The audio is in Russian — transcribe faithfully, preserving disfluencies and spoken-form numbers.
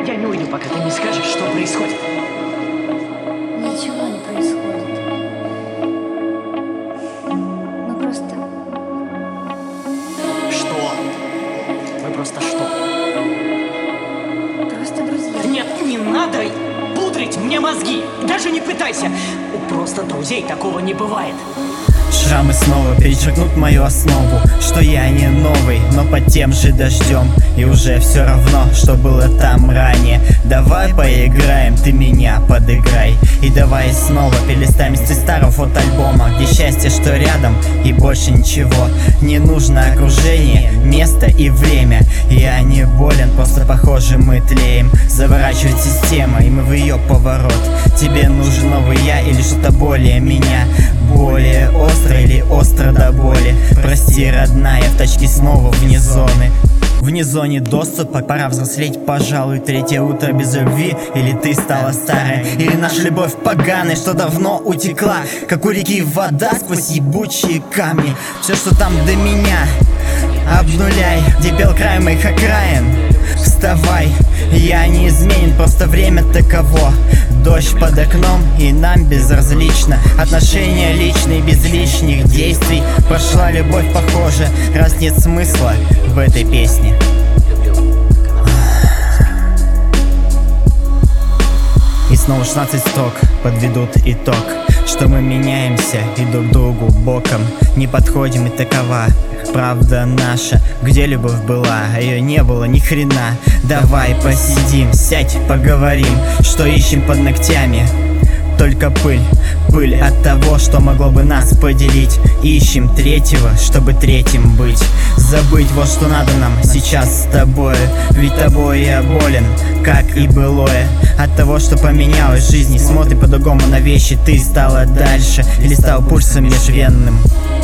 Я не уйду, пока ты не скажешь, что происходит. Ничего не происходит. Мы просто... Что? Мы просто что? Просто друзья. Нет, не надо пудрить мне мозги. Даже не пытайся. У просто друзей такого не бывает. Шрамы снова перечеркнут мою основу, что я не новый, но под тем же дождем. И уже все равно, что было там ранее. Давай поиграем, ты меня подыграй. И давай снова перелистаем листы старого фотоальбома, где счастье, что рядом, и больше ничего. Не нужно окружение, место и время. Я не болен, просто похоже мы тлеем. Заворачивает система, и мы в ее поворот. Тебе нужен новый я или что-то более меня? Более остро или остро до боли? Прости, родная, в тачке снова вне зоны. Вне зоны доступа, пора взрослеть, пожалуй. Третье утро без любви, или ты стала старой, или наша любовь поганая, что давно утекла, как у реки вода сквозь ебучие камни. Все, что там до меня, обнуляй, где бел край моих окраин. Вставай, я не изменен, просто время таково. Дождь под окном, и нам безразлично. Отношения личные, без лишних действий. Прошла любовь, похоже, раз нет смысла в этой песне. И снова шестнадцать строк подведут итог, что мы меняемся и друг другу боком не подходим, и такова правда наша. Где любовь была, а ее не было ни хрена. Давай посидим, сядь, поговорим, что ищем под ногтями. Только пыль, пыль от того, что могло бы нас поделить. Ищем третьего, чтобы третьим быть. Забыть вот что надо нам сейчас с тобой. Ведь тобой я болен, как и былое. От того, что поменялось в жизни. Смотри по-другому на вещи, ты стала дальше или стал пульсом межвенным.